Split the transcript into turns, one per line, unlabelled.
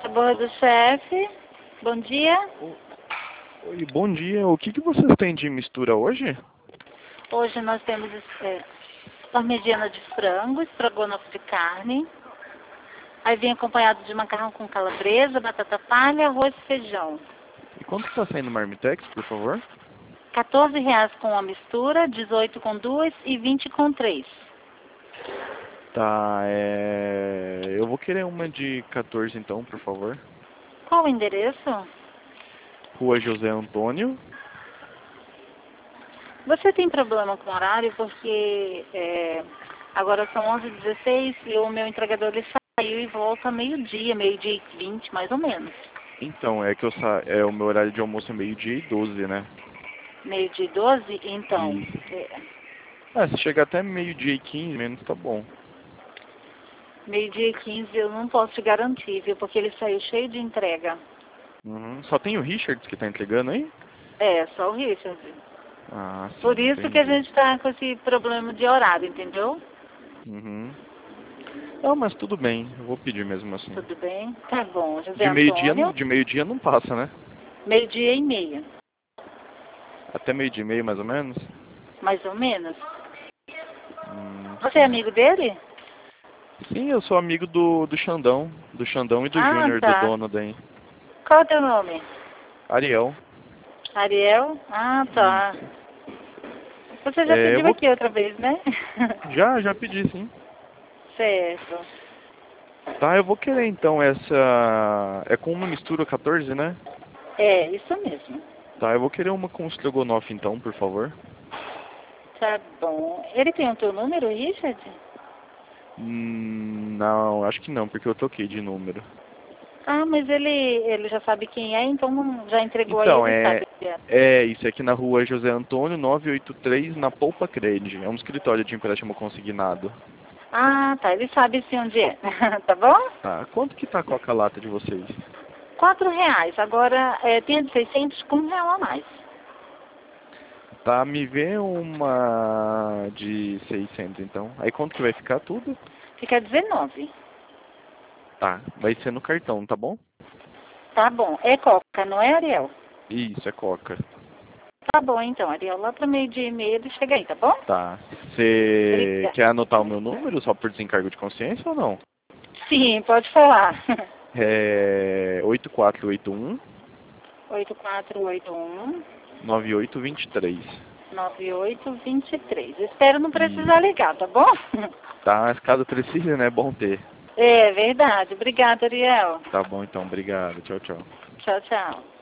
Sabor do chefe. Bom dia.
Oi, bom dia. O que vocês têm de mistura hoje?
Hoje nós temos parmegiana de frango, estrogonofe de carne. Aí vem acompanhado de macarrão com calabresa, batata palha, arroz e feijão.
E quanto está saindo o Marmitex, por favor?
R$ 14 com a mistura, 18 com duas e 20 com três.
Tá, eu vou querer uma de 14 então, por favor.
Qual o endereço?
Rua José Antônio.
Você tem problema com horário porque agora são 11h16 e o meu entregador ele saiu e volta meio-dia, meio-dia e 20, mais ou menos.
Então, é que o meu horário de almoço é meio-dia e 12, né?
Meio-dia e 12? Então,
Isso. Se chegar até meio-dia e 15, menos tá bom.
meio-dia e 15 eu não posso te garantir, viu? Porque ele saiu cheio de entrega.
Uhum. Só tem o Richards que tá entregando aí?
É, só o Richard.
Ah, sim,
Por isso que a gente tá com esse problema de horário, entendeu?
Uhum. Não, mas tudo bem, eu vou pedir mesmo assim.
Tudo bem? Tá bom. José
De meio-dia não passa, né?
Meio-dia e meia.
Até meio-dia e meio, mais ou menos?
Mais ou menos. Você é amigo dele?
Sim, eu sou amigo do Xandão e do Júnior, do
Tá.
dono daí.
Qual é o teu nome?
Ariel.
Ariel? Ah, tá.
Isso.
Você já
Eu
pediu
vou...
aqui outra vez, né?
Já pedi, sim.
Certo.
Tá, eu vou querer então essa... É com uma mistura 14, né?
É, isso mesmo.
Tá, eu vou querer uma com estrogonofe então, por favor.
Tá bom. Ele tem o teu número, Richard?
Não, acho que não, porque eu troquei de número.
Ah, mas ele já sabe quem é, então já entregou
Então,
aí, ele sabe quem é.
isso aqui na rua José Antônio, 983, na Polpa Cred. É um escritório de empréstimo consignado.
Ah, tá. Ele sabe sim onde é. Tá bom?
Tá, quanto que tá a coca-lata de vocês?
R$ 4. Agora, tem a de 600 com R$ 1 a mais.
Tá, me vê uma de 600 então. Aí quanto que vai ficar tudo?
Fica 19.
Tá, vai ser no cartão, tá bom?
Tá bom. É Coca, não é, Ariel?
Isso, é coca.
Tá bom, então, Ariel. Lá para meio-dia e meia ele chega aí, tá bom?
Tá. Você
Obrigada.
quer anotar o meu número só por desencargo de consciência ou não?
Sim, pode falar.
É 8481
8481
9823.
9823. Espero não
E
precisar ligar, tá bom?
tá, mas caso precise, né? É bom ter.
É verdade. Obrigada, Ariel.
Tá bom então, obrigado. Tchau, tchau.
Tchau, tchau.